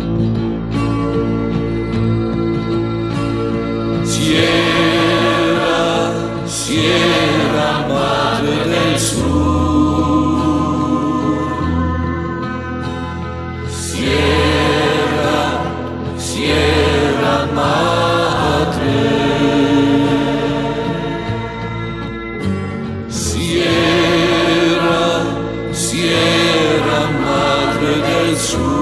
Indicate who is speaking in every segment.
Speaker 1: Sierra Madre del Sur, Sierra Madre, Sierra Madre del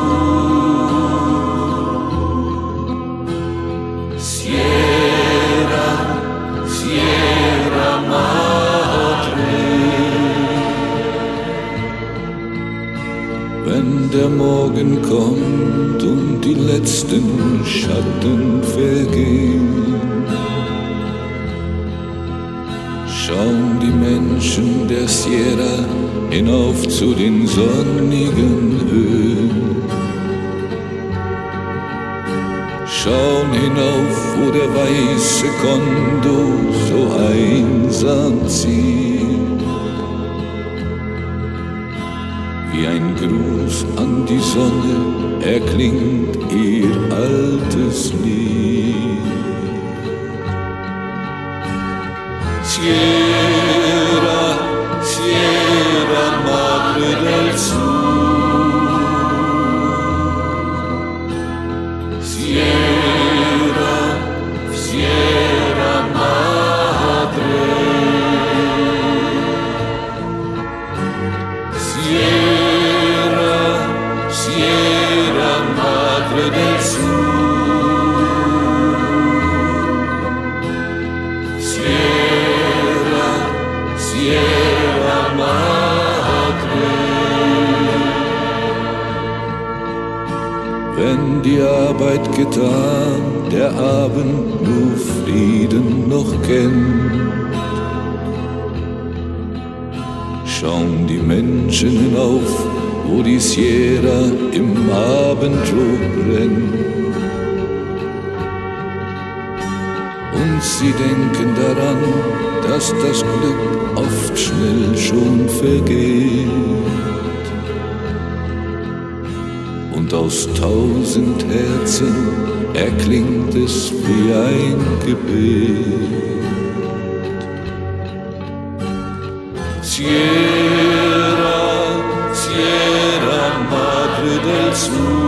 Speaker 1: Sur, Sierra Madre. Wenn der Morgen kommt und die letzten Schatten vergehen, schauen die Menschen der Sierra hinauf zu den sonnigen Höhen. Schauen hinauf, wo der weiße Kondor so einsam zieht. Wie ein Gruß an die Sonne erklingt ihr altes Lied. Sierra Madre del Sur, Sierra Madre, Sierra Madre del Sur, Sierra Madre. Wenn die Arbeit getan, der Abend nur Frieden noch kennt, schauen die Menschen hinauf, wo die Sierra im Abendrot brennt. Und sie denken daran, dass das Glück oft schnell schon vergeht. Und aus 1000 Herzen erklingt es wie ein Gebet. Sierra Madre del Sur,